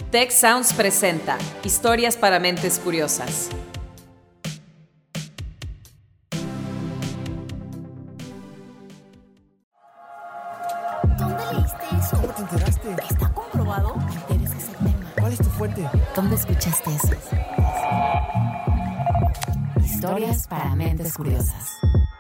Tech Sounds presenta Historias para Mentes Curiosas. ¿Dónde leíste eso? ¿Cómo te enteraste? ¿Está comprobado? Me interesa ese tema. ¿Cuál es tu fuente? ¿Dónde escuchaste eso? Historias para Mentes Curiosas.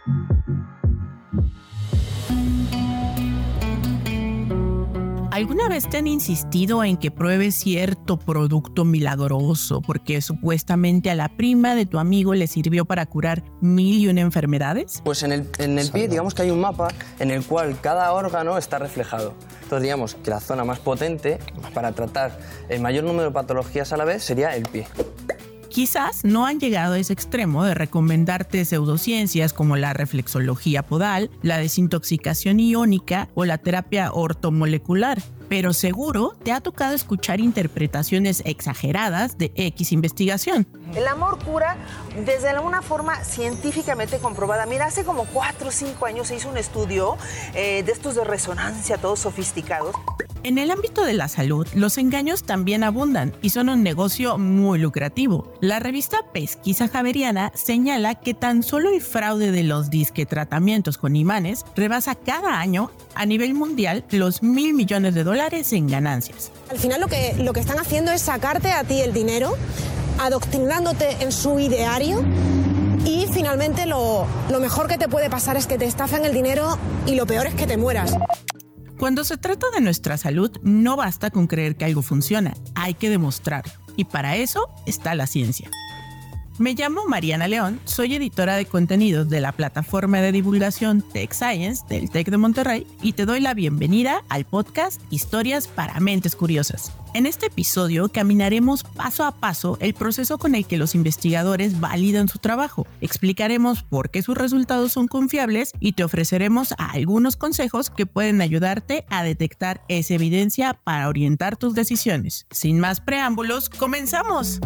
¿Alguna vez te han insistido en que pruebes cierto producto milagroso porque supuestamente a la prima de tu amigo le sirvió para curar 1001 enfermedades? Pues en el pie, digamos que hay un mapa en el cual cada órgano está reflejado. Entonces, digamos que la zona más potente para tratar el mayor número de patologías a la vez sería el pie. Quizás no han llegado a ese extremo de recomendarte pseudociencias como la reflexología podal, la desintoxicación iónica o la terapia ortomolecular, pero seguro te ha tocado escuchar interpretaciones exageradas de X investigación. El amor cura desde una forma científicamente comprobada. Mira, hace como 4 o 5 años se hizo un estudio de estos de resonancia, todos sofisticados. En el ámbito de la salud, los engaños también abundan y son un negocio muy lucrativo. La revista Pesquisa Javeriana señala que tan solo el fraude de los disque tratamientos con imanes rebasa cada año a nivel mundial los $1,000 millones en ganancias. Al final lo que están haciendo es sacarte a ti el dinero, adoctrinándote en su ideario y finalmente lo mejor que te puede pasar es que te estafen el dinero y lo peor es que te mueras. Cuando se trata de nuestra salud, no basta con creer que algo funciona, hay que demostrarlo. Y para eso está la ciencia. Me llamo Mariana León, soy editora de contenidos de la plataforma de divulgación Tech Science del TEC de Monterrey y te doy la bienvenida al podcast Historias para Mentes Curiosas. En este episodio caminaremos paso a paso el proceso con el que los investigadores validan su trabajo. Explicaremos por qué sus resultados son confiables y te ofreceremos algunos consejos que pueden ayudarte a detectar esa evidencia para orientar tus decisiones. Sin más preámbulos, ¡comenzamos!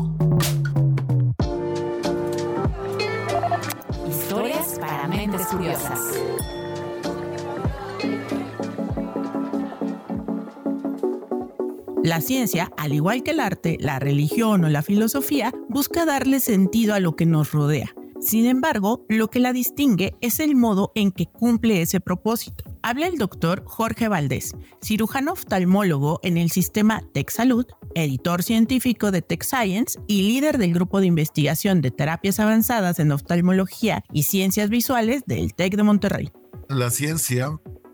Historias para Mentes Curiosas. La ciencia, al igual que el arte, la religión o la filosofía, busca darle sentido a lo que nos rodea. Sin embargo, lo que la distingue es el modo en que cumple ese propósito. Habla el doctor Jorge Valdés, cirujano oftalmólogo en el sistema TechSalud, editor científico de Tech Science y líder del grupo de investigación de terapias avanzadas en oftalmología y ciencias visuales del TEC de Monterrey. La ciencia,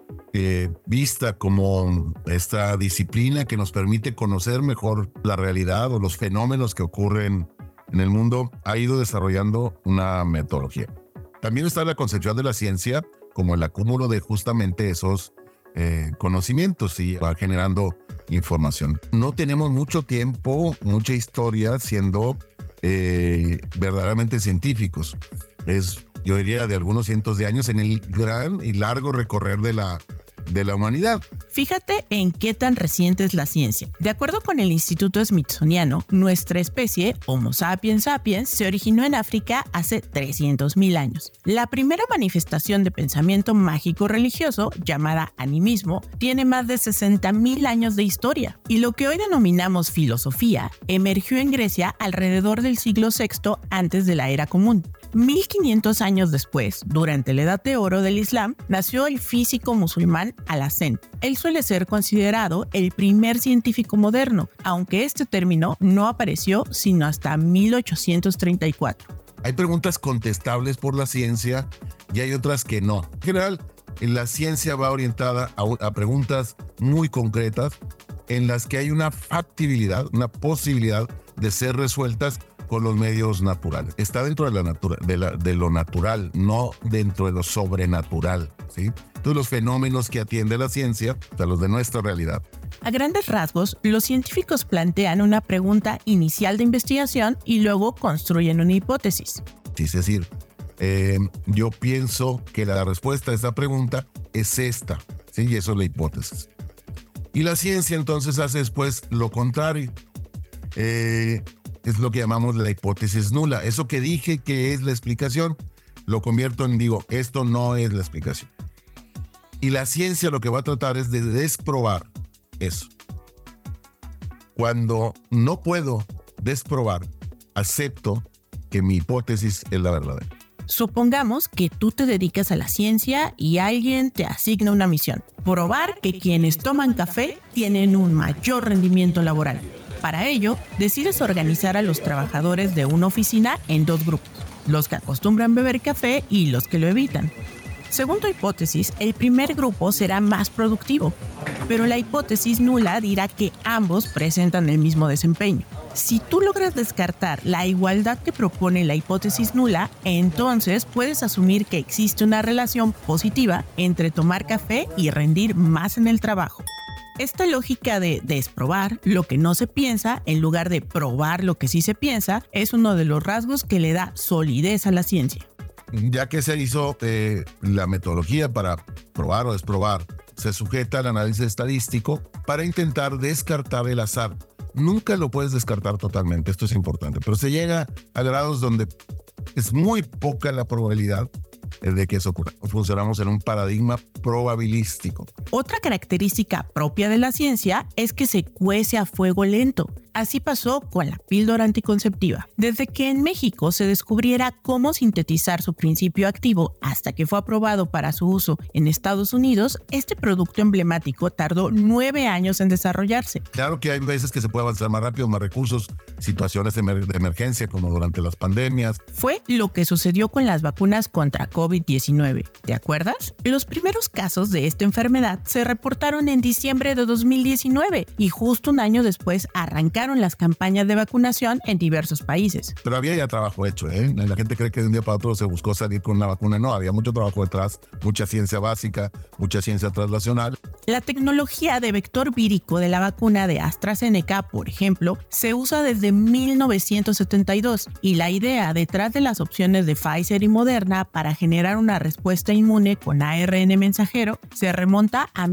vista como esta disciplina que nos permite conocer mejor la realidad o los fenómenos que ocurren en el mundo, ha ido desarrollando una metodología. También está la concepción de la ciencia como el acúmulo de justamente esos conocimientos y va generando información. No tenemos mucho tiempo, mucha historia siendo verdaderamente científicos. Yo diría, de algunos cientos de años en el gran y largo recorrer de la humanidad. Fíjate en qué tan reciente es la ciencia. De acuerdo con el Instituto Smithsoniano, nuestra especie, Homo sapiens sapiens, se originó en África hace 300,000 años. La primera manifestación de pensamiento mágico religioso, llamada animismo, tiene más de 60,000 años de historia. Y lo que hoy denominamos filosofía emergió en Grecia alrededor del siglo VI antes de la Era Común. 1500 años después, durante la Edad de Oro del Islam, nació el físico musulmán Alhazen. Él suele ser considerado el primer científico moderno, aunque este término no apareció sino hasta 1834. Hay preguntas contestables por la ciencia y hay otras que no. En general, la ciencia va orientada a preguntas muy concretas en las que hay una factibilidad, una posibilidad de ser resueltas con los medios naturales. Está dentro de lo natural, no dentro de lo sobrenatural, ¿sí? Entonces los fenómenos que atiende la ciencia, o sea, los de nuestra realidad. A grandes rasgos, los científicos plantean una pregunta inicial de investigación y luego construyen una hipótesis. Sí, es decir, yo pienso que la respuesta a esta pregunta es esta, ¿sí? Y eso es la hipótesis. Y la ciencia entonces hace después lo contrario. Es lo que llamamos la hipótesis nula. Eso que dije que es la explicación, lo convierto en, esto no es la explicación. Y la ciencia lo que va a tratar es de desprobar eso. Cuando no puedo desprobar, acepto que mi hipótesis es la verdadera. Supongamos que tú te dedicas a la ciencia y alguien te asigna una misión: probar que quienes toman café tienen un mayor rendimiento laboral. Para ello, decides organizar a los trabajadores de una oficina en 2 grupos: los que acostumbran beber café y los que lo evitan. Según tu hipótesis, el primer grupo será más productivo, pero la hipótesis nula dirá que ambos presentan el mismo desempeño. Si tú logras descartar la igualdad que propone la hipótesis nula, entonces puedes asumir que existe una relación positiva entre tomar café y rendir más en el trabajo. Esta lógica de desprobar lo que no se piensa en lugar de probar lo que sí se piensa es uno de los rasgos que le da solidez a la ciencia. Ya que se hizo la metodología para probar o desprobar, se sujeta al análisis estadístico para intentar descartar el azar. Nunca lo puedes descartar totalmente, esto es importante, pero se llega a grados donde es muy poca la probabilidad de que eso ocurra. Funcionamos en un paradigma probabilístico. Otra característica propia de la ciencia es que se cuece a fuego lento. Así pasó con la píldora anticonceptiva. Desde que en México se descubriera cómo sintetizar su principio activo hasta que fue aprobado para su uso en Estados Unidos, este producto emblemático tardó 9 años en desarrollarse. Claro que hay veces que se puede avanzar más rápido, más recursos, situaciones de emergencia como durante las pandemias. Fue lo que sucedió con las vacunas contra COVID-19. ¿Te acuerdas? Los primeros casos de esta enfermedad se reportaron en diciembre de 2019 y justo un año después arrancaron las campañas de vacunación en diversos países. Pero había ya trabajo hecho, ¿eh? La gente cree que de un día para otro se buscó salir con una vacuna. No, había mucho trabajo detrás, mucha ciencia básica, mucha ciencia translacional. La tecnología de vector vírico de la vacuna de AstraZeneca, por ejemplo, se usa desde 1972 y la idea detrás de las opciones de Pfizer y Moderna para generar una respuesta inmune con ARN mensajero se remonta a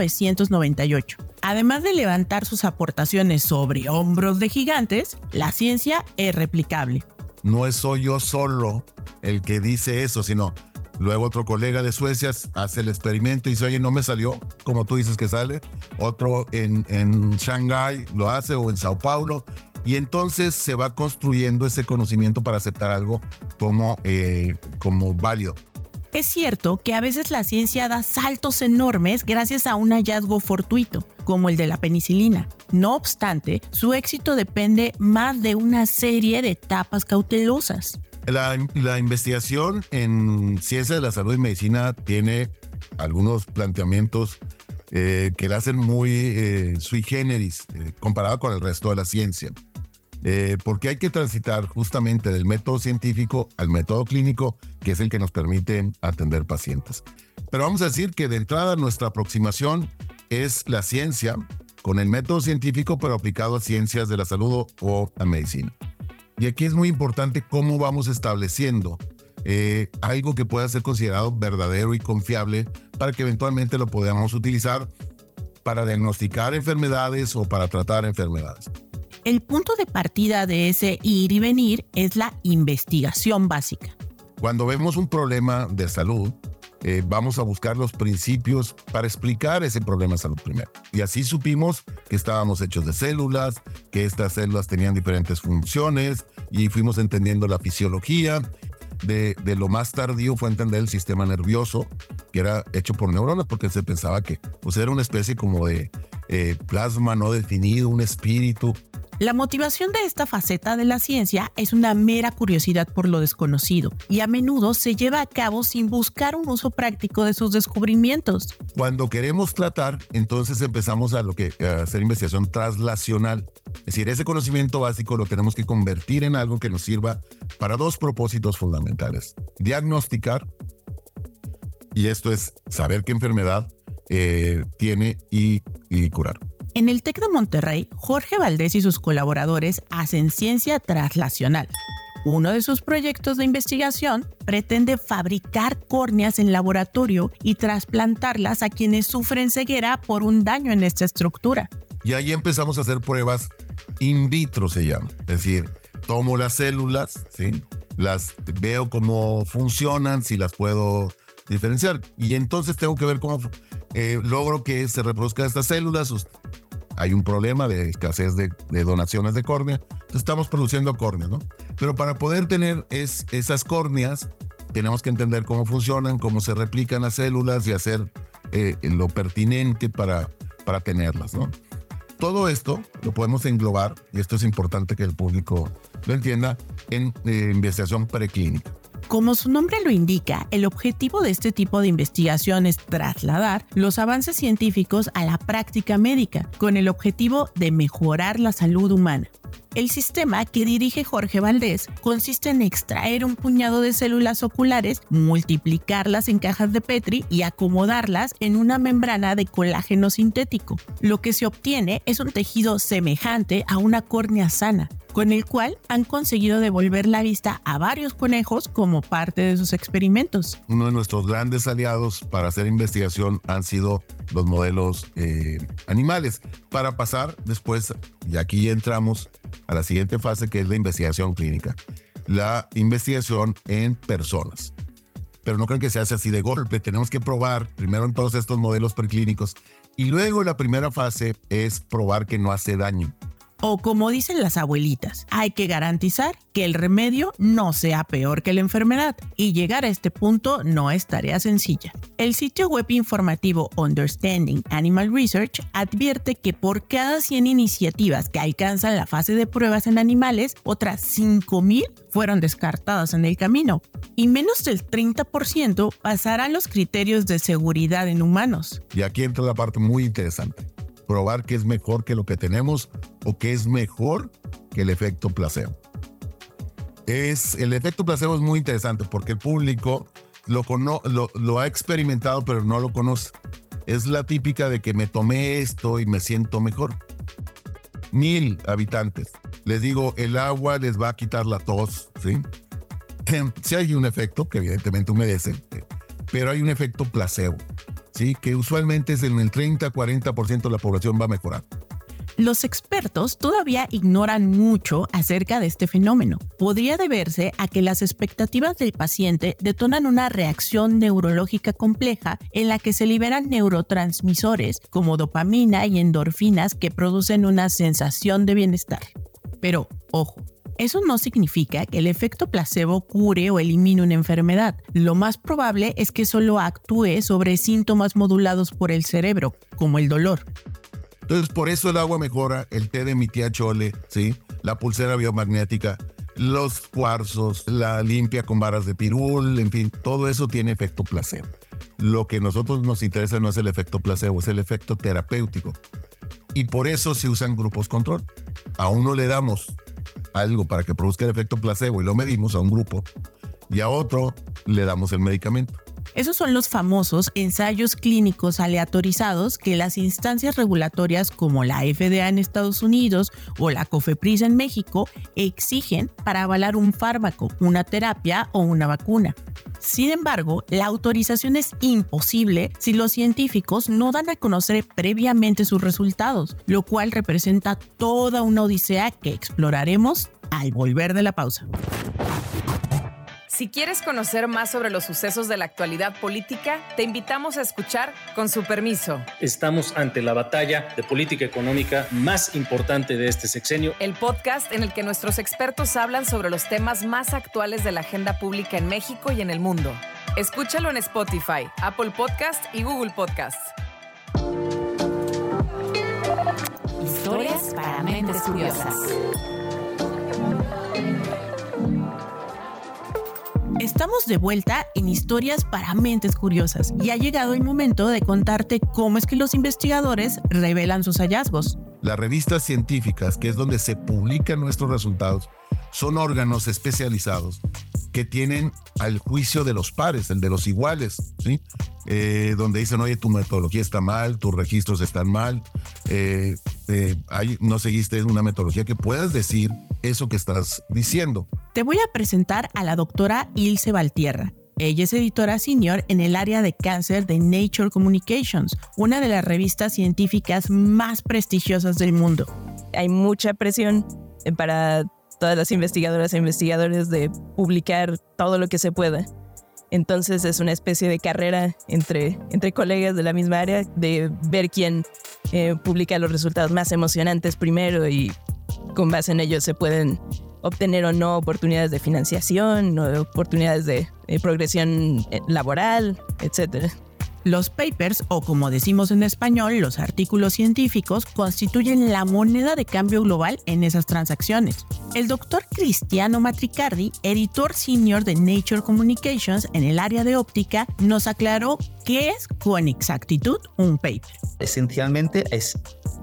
1998. Además de levantar sus aportaciones sobre hombros de gigantes, la ciencia es replicable. No soy yo solo el que dice eso, sino luego otro colega de Suecia hace el experimento y dice, oye, no me salió como tú dices que sale. Otro en Shanghái lo hace o en Sao Paulo. Y entonces se va construyendo ese conocimiento para aceptar algo como válido. Es cierto que a veces la ciencia da saltos enormes gracias a un hallazgo fortuito, como el de la penicilina. No obstante, su éxito depende más de una serie de etapas cautelosas. La investigación en ciencia de la salud y medicina tiene algunos planteamientos que la hacen muy sui generis comparado con el resto de la ciencia. Porque hay que transitar justamente del método científico al método clínico, que es el que nos permite atender pacientes. Pero vamos a decir que de entrada nuestra aproximación es la ciencia con el método científico, pero aplicado a ciencias de la salud o a medicina. Y aquí es muy importante cómo vamos estableciendo algo que pueda ser considerado verdadero y confiable para que eventualmente lo podamos utilizar para diagnosticar enfermedades o para tratar enfermedades. El punto de partida de ese ir y venir es la investigación básica. Cuando vemos un problema de salud, vamos a buscar los principios para explicar ese problema de salud primero. Y así supimos que estábamos hechos de células, que estas células tenían diferentes funciones y fuimos entendiendo la fisiología. De lo más tardío fue entender el sistema nervioso, que era hecho por neuronas, porque se pensaba que era una especie como de plasma no definido, un espíritu. La motivación de esta faceta de la ciencia es una mera curiosidad por lo desconocido y a menudo se lleva a cabo sin buscar un uso práctico de sus descubrimientos. Cuando queremos tratar, entonces empezamos a hacer investigación translacional. Es decir, ese conocimiento básico lo tenemos que convertir en algo que nos sirva para 2 propósitos fundamentales: diagnosticar, y esto es saber qué enfermedad tiene y curar. En el TEC de Monterrey, Jorge Valdés y sus colaboradores hacen ciencia translacional. Uno de sus proyectos de investigación pretende fabricar córneas en laboratorio y trasplantarlas a quienes sufren ceguera por un daño en esta estructura. Y ahí empezamos a hacer pruebas in vitro, se llama. Es decir, tomo las células, ¿sí? Las veo cómo funcionan, si las puedo diferenciar. Y entonces tengo que ver cómo logro que se reproduzcan estas células. hay un problema de escasez de donaciones de córnea, entonces estamos produciendo córneas, ¿no? Pero para poder tener esas córneas, tenemos que entender cómo funcionan, cómo se replican las células y hacer lo pertinente para tenerlas, ¿no? Todo esto lo podemos englobar, y esto es importante que el público lo entienda, en investigación preclínica. Como su nombre lo indica, el objetivo de este tipo de investigación es trasladar los avances científicos a la práctica médica, con el objetivo de mejorar la salud humana. El sistema que dirige Jorge Valdés consiste en extraer un puñado de células oculares, multiplicarlas en cajas de Petri y acomodarlas en una membrana de colágeno sintético. Lo que se obtiene es un tejido semejante a una córnea sana, con el cual han conseguido devolver la vista a varios conejos como parte de sus experimentos. Uno de nuestros grandes aliados para hacer investigación han sido los modelos animales, para pasar después, y aquí entramos a la siguiente fase, que es la investigación clínica, la investigación en personas. Pero no crean que se hace así de golpe, tenemos que probar primero en todos estos modelos preclínicos y luego la primera fase es probar que no hace daño. O como dicen las abuelitas, hay que garantizar que el remedio no sea peor que la enfermedad, y llegar a este punto no es tarea sencilla. El sitio web informativo Understanding Animal Research advierte que por cada 100 iniciativas que alcanzan la fase de pruebas en animales, otras 5,000 fueron descartadas en el camino, y menos del 30% pasarán los criterios de seguridad en humanos. Y aquí entra la parte muy interesante. Probar que es mejor que lo que tenemos o que es mejor que el efecto placebo. El efecto placebo es muy interesante porque el público lo ha experimentado pero no lo conoce. Es la típica de que me tomé esto y me siento mejor. 1,000 habitantes. Les digo, el agua les va a quitar la tos, ¿sí? Sí hay un efecto que evidentemente humedece, pero hay un efecto placebo. Sí, que usualmente es en el 30-40% de la población va a mejorar. Los expertos todavía ignoran mucho acerca de este fenómeno. Podría deberse a que las expectativas del paciente detonan una reacción neurológica compleja en la que se liberan neurotransmisores como dopamina y endorfinas que producen una sensación de bienestar. Pero, ojo, eso no significa que el efecto placebo cure o elimine una enfermedad. Lo más probable es que solo actúe sobre síntomas modulados por el cerebro, como el dolor. Entonces, por eso el agua mejora, el té de mi tía Chole, ¿sí? La pulsera biomagnética, los cuarzos, la limpia con varas de pirul, en fin, todo eso tiene efecto placebo. Lo que a nosotros nos interesa no es el efecto placebo, es el efecto terapéutico. Y por eso se usan grupos control. A uno le damos algo para que produzca el efecto placebo y lo medimos a un grupo, y a otro le damos el medicamento. Esos son los famosos ensayos clínicos aleatorizados que las instancias regulatorias como la FDA en Estados Unidos o la COFEPRIS en México exigen para avalar un fármaco, una terapia o una vacuna. Sin embargo, la autorización es imposible si los científicos no dan a conocer previamente sus resultados, lo cual representa toda una odisea que exploraremos al volver de la pausa. Si quieres conocer más sobre los sucesos de la actualidad política, te invitamos a escuchar Con su permiso. Estamos ante la batalla de política económica más importante de este sexenio. El podcast en el que nuestros expertos hablan sobre los temas más actuales de la agenda pública en México y en el mundo. Escúchalo en Spotify, Apple Podcast y Google Podcasts. Historias para mentes curiosas. Estamos de vuelta en Historias para Mentes Curiosas y ha llegado el momento de contarte cómo es que los investigadores revelan sus hallazgos. Las revistas científicas, que es donde se publican nuestros resultados, son órganos especializados que tienen al juicio de los pares, el de los iguales, ¿sí? Donde dicen, oye, tu metodología está mal, tus registros están mal, no seguiste una metodología que puedas decir eso que estás diciendo. Te voy a presentar a la doctora Ilse Valtierra. Ella es editora senior en el área de cáncer de Nature Communications, una de las revistas científicas más prestigiosas del mundo. Hay mucha presión para todas las investigadoras e investigadores de publicar todo lo que se pueda. Entonces es una especie de carrera entre colegas de la misma área, de ver quién publica los resultados más emocionantes primero, y con base en ello se pueden obtener o no oportunidades de financiación o oportunidades de progresión laboral, etcétera. Los papers, o como decimos en español, los artículos científicos, constituyen la moneda de cambio global en esas transacciones. El doctor Cristiano Matricardi, editor senior de Nature Communications en el área de óptica, nos aclaró qué es con exactitud un paper. Esencialmente es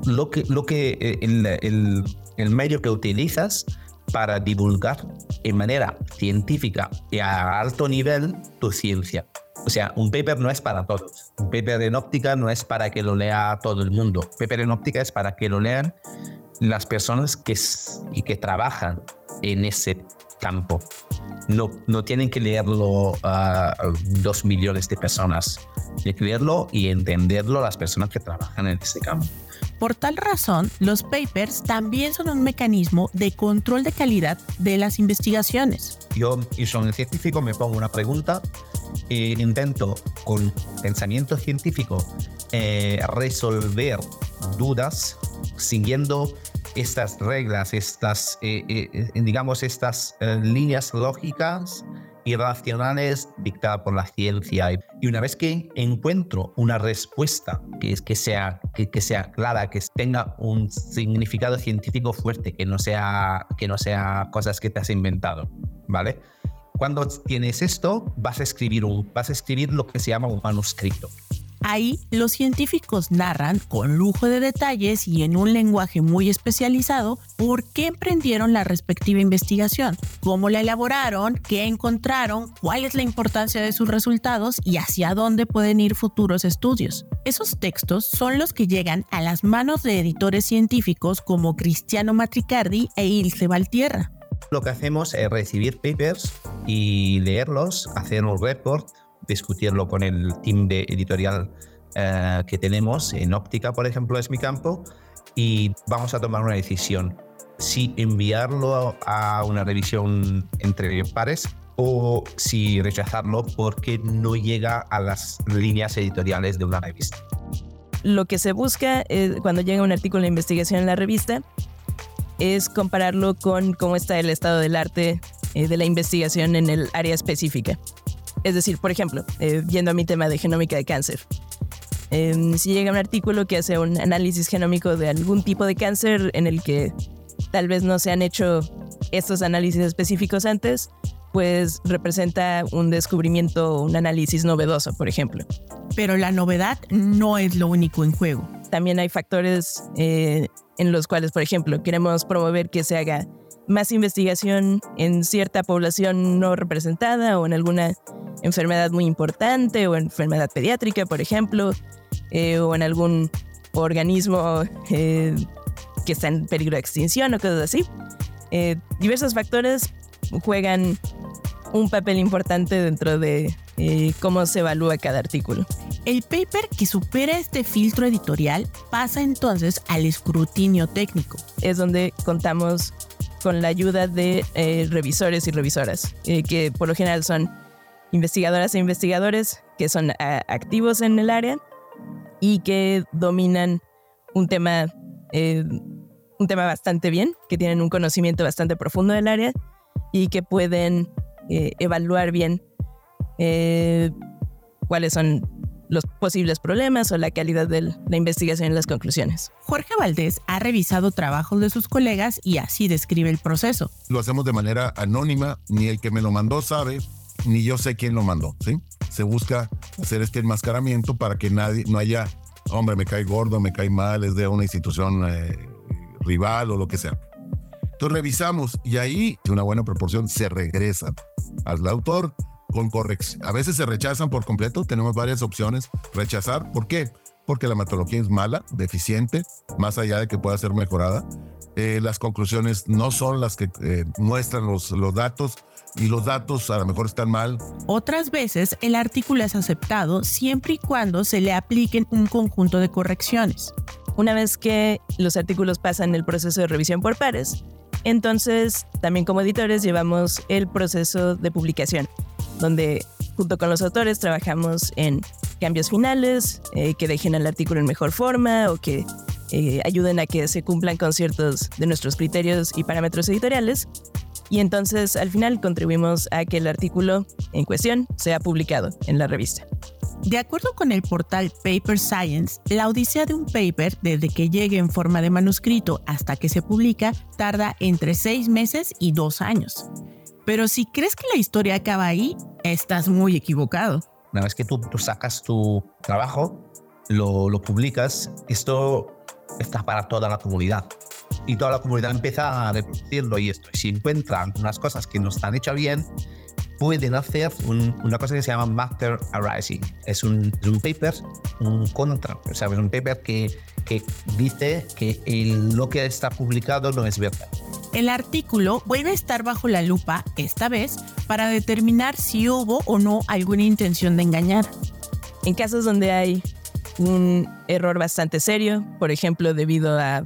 el medio que utilizas para divulgar en manera científica y a alto nivel tu ciencia. O sea, un paper no es para todos. Un paper en óptica no es para que lo lea todo el mundo. Un paper en óptica es para que lo lean las personas que trabajan en ese campo. No tienen que leerlo 2 millones de personas. Tienen que leerlo y entenderlo las personas que trabajan en ese campo. Por tal razón, los papers también son un mecanismo de control de calidad de las investigaciones. Yo soy un científico, me pongo una pregunta e intento con pensamiento científico resolver dudas siguiendo estas reglas, estas líneas lógicas y racionales dictadas por la ciencia. Y una vez que encuentro una respuesta que sea clara, que tenga un significado científico fuerte, que no sea cosas que te has inventado, ¿vale? Cuando tienes esto, vas a escribir lo que se llama un manuscrito. Ahí, los científicos narran con lujo de detalles y en un lenguaje muy especializado por qué emprendieron la respectiva investigación, cómo la elaboraron, qué encontraron, cuál es la importancia de sus resultados y hacia dónde pueden ir futuros estudios. Esos textos son los que llegan a las manos de editores científicos como Cristiano Matricardi e Ilse Valtierra. Lo que hacemos es recibir papers y leerlos, hacer un report, discutirlo con el team de editorial que tenemos en óptica, por ejemplo, es mi campo, y vamos a tomar una decisión si enviarlo a una revisión entre pares o si rechazarlo porque no llega a las líneas editoriales de una revista. Lo que se busca cuando llega un artículo de investigación en la revista es compararlo con cómo está el estado del arte de la investigación en el área específica. Es decir, por ejemplo, yendo a mi tema de genómica de cáncer, si llega un artículo que hace un análisis genómico de algún tipo de cáncer en el que tal vez no se han hecho estos análisis específicos antes, pues representa un descubrimiento, un análisis novedoso, por ejemplo. Pero la novedad no es lo único en juego. También hay factores en los cuales, por ejemplo, queremos promover que se haga más investigación en cierta población no representada o en alguna enfermedad muy importante o enfermedad pediátrica, por ejemplo, o en algún organismo que está en peligro de extinción o cosas así. Diversos factores juegan un papel importante dentro de cómo se evalúa cada artículo. El paper que supera este filtro editorial pasa entonces al escrutinio técnico. Es donde contamos con la ayuda de revisores y revisoras, que por lo general son investigadoras e investigadores que son activos en el área y que dominan un tema bastante bien, que tienen un conocimiento bastante profundo del área y que pueden evaluar bien cuáles son los posibles problemas o la calidad de la investigación y las conclusiones. Jorge Valdés ha revisado trabajos de sus colegas y así describe el proceso. Lo hacemos de manera anónima, ni el que me lo mandó sabe, ni yo sé quién lo mandó, ¿sí? Se busca hacer este enmascaramiento para que no haya, hombre, me cae gordo, me cae mal, es de una institución rival o lo que sea. Entonces revisamos y ahí, de una buena proporción, se regresa al autor con corrección. A veces se rechazan por completo, tenemos varias opciones. Rechazar, ¿por qué? Porque la metodología es mala, deficiente, más allá de que pueda ser mejorada. Las conclusiones no son las que muestran los datos y los datos a lo mejor están mal. Otras veces el artículo es aceptado siempre y cuando se le apliquen un conjunto de correcciones. Una vez que los artículos pasan el proceso de revisión por pares, entonces también como editores llevamos el proceso de publicación, donde junto con los autores trabajamos en cambios finales, que dejen el artículo en mejor forma o que ayuden a que se cumplan con ciertos de nuestros criterios y parámetros editoriales. Y entonces al final contribuimos a que el artículo en cuestión sea publicado en la revista. De acuerdo con el portal Paper Science, la odisea de un paper, desde que llegue en forma de manuscrito hasta que se publica, tarda entre 6 meses y 2 años. Pero si crees que la historia acaba ahí, estás muy equivocado. Una vez que tú sacas tu trabajo, lo publicas, esto está para toda la comunidad. Y toda la comunidad empieza a reproducirlo y esto. Si encuentran unas cosas que no están hechas bien, pueden hacer una cosa que se llama Master Arising. Es un paper, un paper que dice que lo que está publicado no es verdad. El artículo vuelve a estar bajo la lupa, esta vez, para determinar si hubo o no alguna intención de engañar. En casos donde hay un error bastante serio, por ejemplo, debido a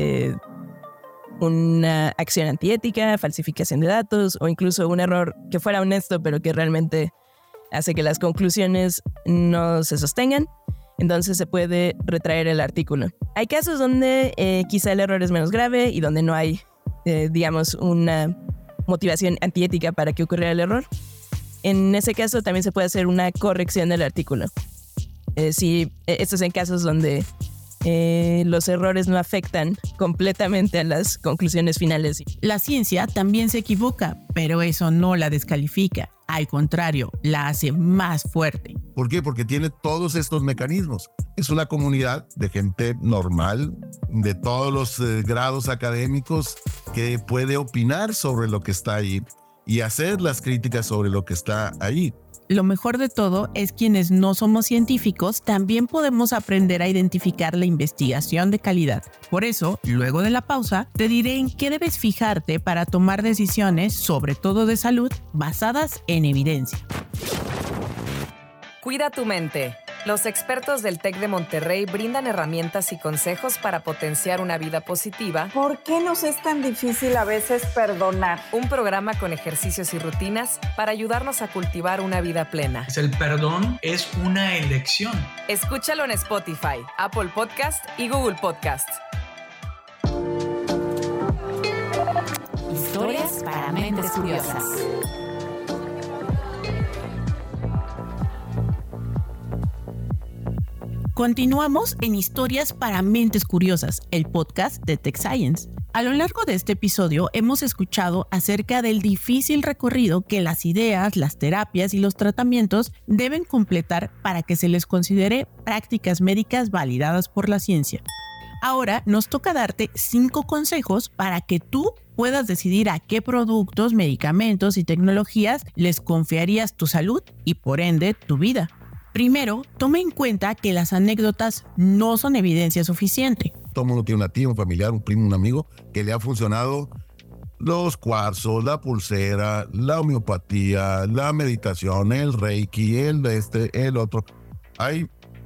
una acción antiética, falsificación de datos o incluso un error que fuera honesto pero que realmente hace que las conclusiones no se sostengan, entonces se puede retraer el artículo. Hay casos donde quizá el error es menos grave y donde no hay, digamos, una motivación antiética para que ocurriera el error. En ese caso también se puede hacer una corrección del artículo. Esto es en casos donde los errores no afectan completamente a las conclusiones finales. La ciencia también se equivoca, pero eso no la descalifica. Al contrario, la hace más fuerte. ¿Por qué? Porque tiene todos estos mecanismos. Es una comunidad de gente normal, de todos los grados académicos, que puede opinar sobre lo que está ahí y hacer las críticas sobre lo que está ahí. Lo mejor de todo es quienes no somos científicos también podemos aprender a identificar la investigación de calidad. Por eso, luego de la pausa, te diré en qué debes fijarte para tomar decisiones, sobre todo de salud, basadas en evidencia. Cuida tu mente. Los expertos del TEC de Monterrey brindan herramientas y consejos para potenciar una vida positiva. ¿Por qué nos es tan difícil a veces perdonar? Un programa con ejercicios y rutinas para ayudarnos a cultivar una vida plena. El perdón es una elección. Escúchalo en Spotify, Apple Podcast y Google Podcast. Historias para mentes curiosas. Continuamos en Historias para Mentes Curiosas, el podcast de Tech Science. A lo largo de este episodio hemos escuchado acerca del difícil recorrido que las ideas, las terapias y los tratamientos deben completar para que se les considere prácticas médicas validadas por la ciencia. Ahora nos toca darte 5 consejos para que tú puedas decidir a qué productos, medicamentos y tecnologías les confiarías tu salud y por ende tu vida. Primero, toma en cuenta que las anécdotas no son evidencia suficiente. Todo el mundo tiene una tía, un familiar, un primo, un amigo que le ha funcionado los cuarzos, la pulsera, la homeopatía, la meditación, el reiki, el otro. Hay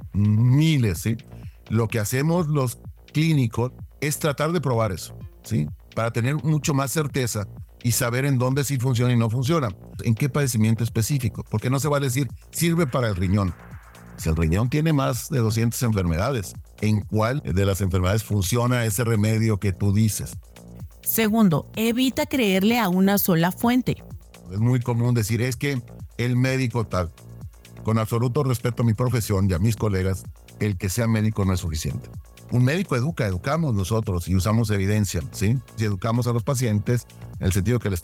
miles, ¿sí? Lo que hacemos los clínicos es tratar de probar eso, ¿sí? Para tener mucho más certeza y saber en dónde sí funciona y no funciona. ¿En qué padecimiento específico? Porque no se va a decir, sirve para el riñón. Si el riñón tiene más de 200 enfermedades, ¿en cuál de las enfermedades funciona ese remedio que tú dices? Segundo, evita creerle a una sola fuente. Es muy común decir, es que el médico tal. Con absoluto respeto a mi profesión y a mis colegas, el que sea médico no es suficiente. Un médico educamos nosotros y usamos evidencia, ¿sí? Si educamos a los pacientes, en el sentido que les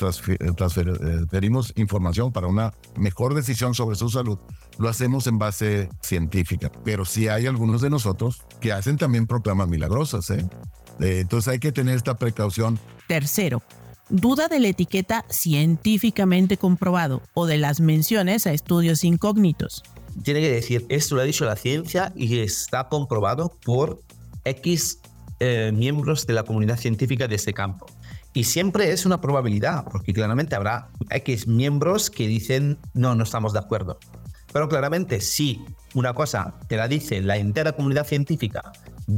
transferimos información para una mejor decisión sobre su salud, lo hacemos en base científica. Pero sí hay algunos de nosotros que hacen también proclamas milagrosas, ¿eh? Entonces hay que tener esta precaución. Tercero, duda de la etiqueta científicamente comprobado o de las menciones a estudios incógnitos. Tiene que decir, esto lo ha dicho la ciencia y está comprobado por X miembros de la comunidad científica de este campo. Y siempre es una probabilidad, porque claramente habrá X miembros que dicen, no estamos de acuerdo. Pero claramente, si una cosa te la dice la entera comunidad científica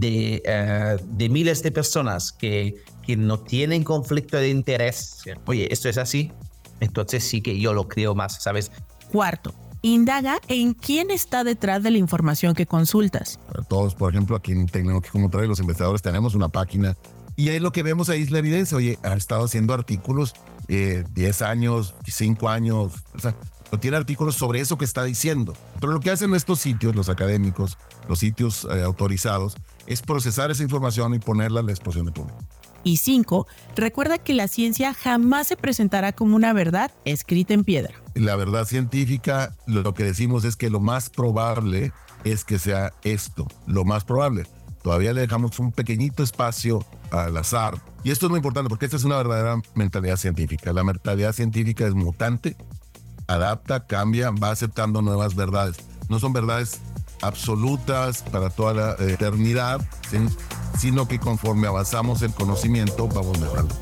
de miles de personas que no tienen conflicto de interés, oye, esto es así, entonces sí que yo lo creo más, ¿sabes? Cuarto, Indaga en quién está detrás de la información que consultas. Todos, por ejemplo, aquí en Tecnológico Monterrey, los investigadores tenemos una página y ahí lo que vemos ahí es la evidencia. Oye, ha estado haciendo artículos 10 años, 5 años, o sea, no tiene artículos sobre eso que está diciendo. Pero lo que hacen estos sitios, los académicos, los sitios autorizados, es procesar esa información y ponerla a la exposición de público. Y 5, recuerda que la ciencia jamás se presentará como una verdad escrita en piedra. La verdad científica, lo que decimos es que lo más probable es que sea esto, lo más probable. Todavía le dejamos un pequeñito espacio al azar. Y esto es muy importante porque esta es una verdadera mentalidad científica. La mentalidad científica es mutante, adapta, cambia, va aceptando nuevas verdades. No son verdades absolutas para toda la eternidad, ¿sí? Sino que conforme avanzamos el conocimiento vamos mejorando.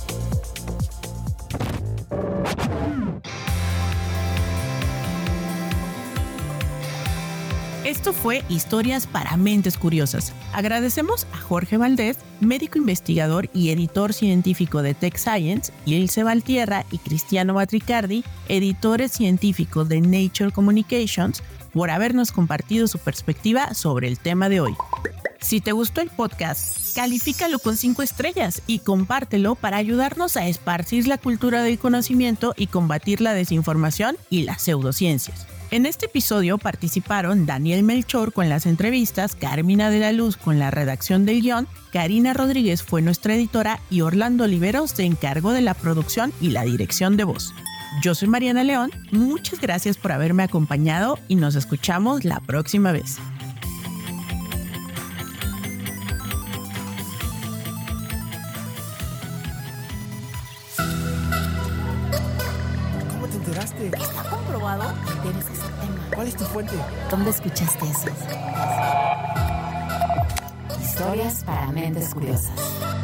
Esto fue Historias para Mentes Curiosas. Agradecemos a Jorge Valdés, médico investigador y editor científico de Tech Science, y Ilse Valtierra y Cristiano Batricardi, editores científicos de Nature Communications, por habernos compartido su perspectiva sobre el tema de hoy. Si te gustó el podcast, califícalo con 5 estrellas y compártelo para ayudarnos a esparcir la cultura del conocimiento y combatir la desinformación y las pseudociencias. En este episodio participaron Daniel Melchor con las entrevistas, Carmina de la Luz con la redacción del guión, Karina Rodríguez fue nuestra editora y Orlando Oliveros se encargó de la producción y la dirección de voz. Yo soy Mariana León, muchas gracias por haberme acompañado y nos escuchamos la próxima vez. ¿Cómo te enteraste? ¿Está comprobado que tienes ese tema? ¿Cuál es tu fuente? ¿Dónde escuchaste eso? Historias para Mentes Curiosas.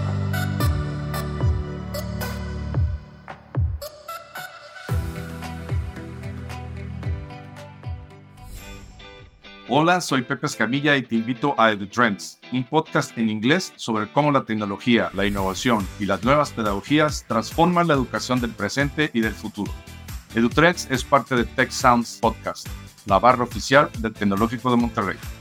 Hola, soy Pepe Escamilla y te invito a EduTrends, un podcast en inglés sobre cómo la tecnología, la innovación y las nuevas pedagogías transforman la educación del presente y del futuro. EduTrends es parte de Tech Sounds Podcast, la barra oficial del Tecnológico de Monterrey.